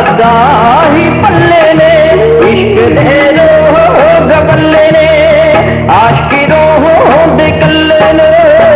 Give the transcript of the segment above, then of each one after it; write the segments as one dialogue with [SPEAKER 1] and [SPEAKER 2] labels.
[SPEAKER 1] यादा ही पल्ले ने इश्क दे रोग बल्ले ने आशिकी रोह दे कल्ले ने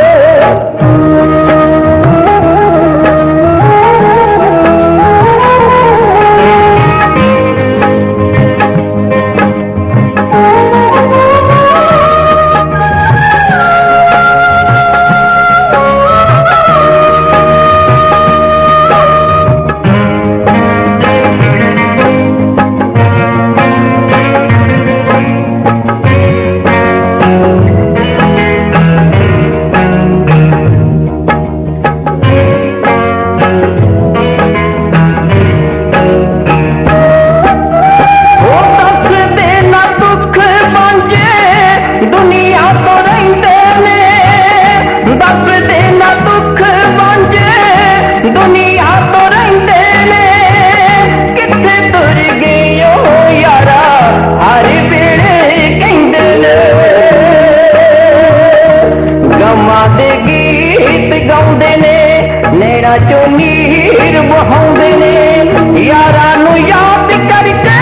[SPEAKER 1] चो नीर बहाउंदे ने यारा नू याद करके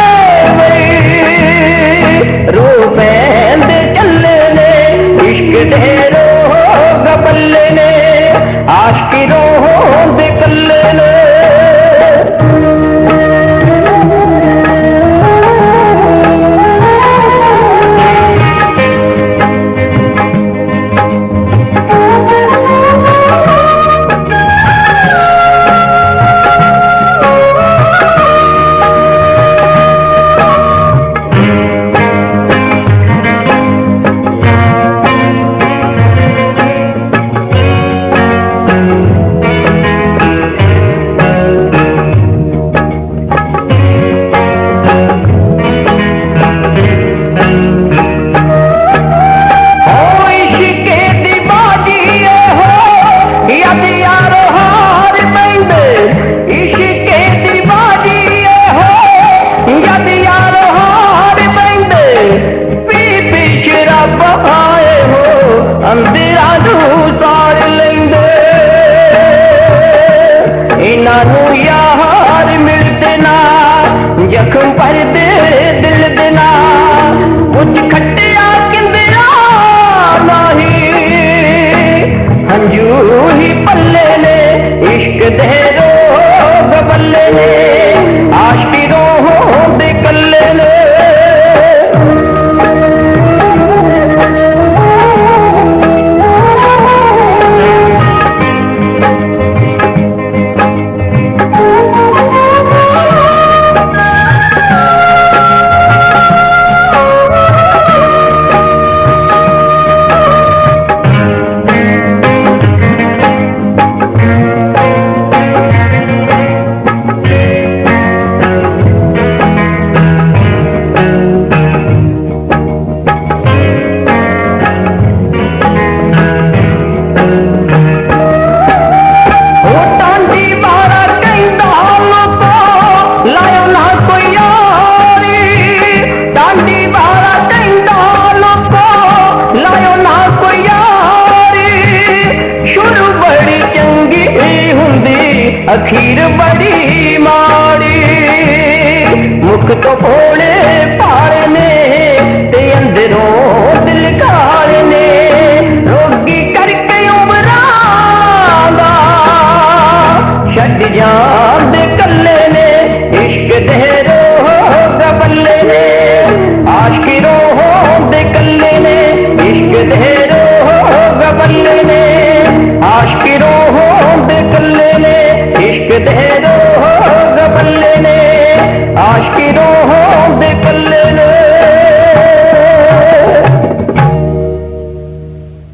[SPEAKER 1] रो पैंदे चले ने इश्क दे रोग बल्ले ने आशिकी रोह दे कल्ले ने यार मिलते ना जख्म पर दे दिल देना कुछ खटिया किंदिया नहीं हंजू ही पल्ले ने इश्क दे रोग बल्ले ने आशिकी रोह दे कल्ले ने अखीर बड़ी माड़ी मुख तो फोड़े